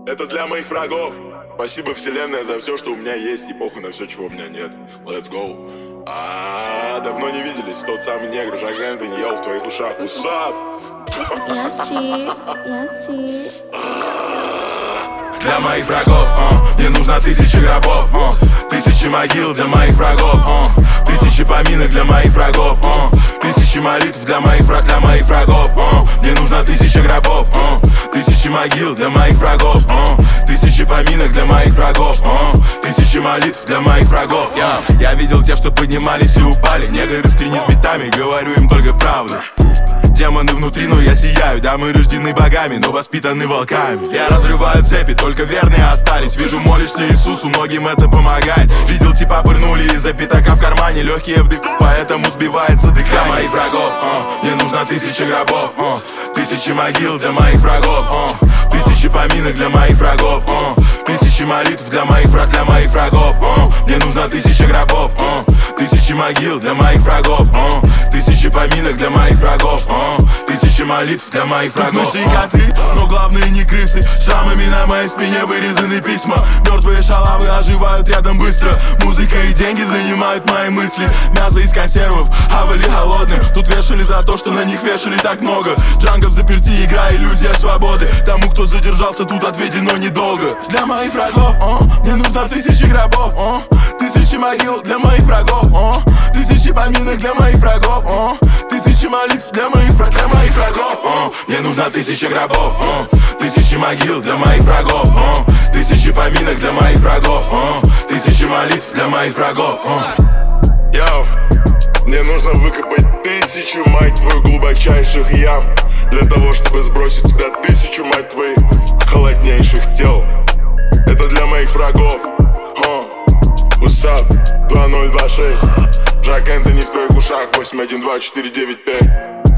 Это для моих врагов. Спасибо, вселенная, за все, что у меня есть, и похуй на все, чего у меня нет. Let's go. Давно не виделись. Тот самый негр, Жак Энтони, я в твоих ушах. What's up? Для моих врагов, мне нужно 1000 гробов, 1000 могил для моих врагов, 1000 поминок для моих врагов, 1000 молитв для моих врагов, мне нужно 1000 гробов, 1000 могил для моих врагов, 1000 поминок для моих врагов, 1000 молитв для моих врагов. Я видел тех, что поднимались и упали. Негры с клини с битами, говорю им только правду. Демоны внутри, но я сияю. Да, мы рождены богами, но воспитаны волками. Я разрываю цепи, только верные остались. Вижу, молишься Иисусу, многим это помогает. Видел, типа пырнули из-за пятака в кармане. Легкие вдых, поэтому сбивается дыхание. Для моих врагов, мне нужно 1000 гробов, 1000 могил для моих врагов, 1000 поминок для моих врагов, 1000 молитв для моих врагов, мне нужно 1000 гробов, 1000 могил для моих врагов, 1000 поминок для моих врагов, 1000 молитв для моих врагов. Тут мыши и коты, но главные не крысы. Шрамами на моей спине вырезаны письма. Мертвые шалавы оживают рядом быстро. Музыка и деньги занимают мои мысли. Мясо из консервов, авали голодным. Тут вешали за то, что на них вешали так много. Джанго в заперти, игра, иллюзия свободы. Тому, кто задержался, тут отведено недолго. Для моих врагов, мне нужно 1000 гробов, 1000 могил для моих врагов, 1000 поминок для моих врагов, 1000 молитв для моих врагов, мне нужно 1000 гробов, 1000 могил для моих врагов, 1000 поминок для моих врагов, 1000 молитв для моих врагов. Йоу, мне нужно выкопать 1000, мать твою, глубочайших ям, для того, чтобы сбросить туда 1000, мать твоих, холоднейших тел. Это для моих врагов. What's up? 2026. Жак Энтони в твоих ушах. 812-495.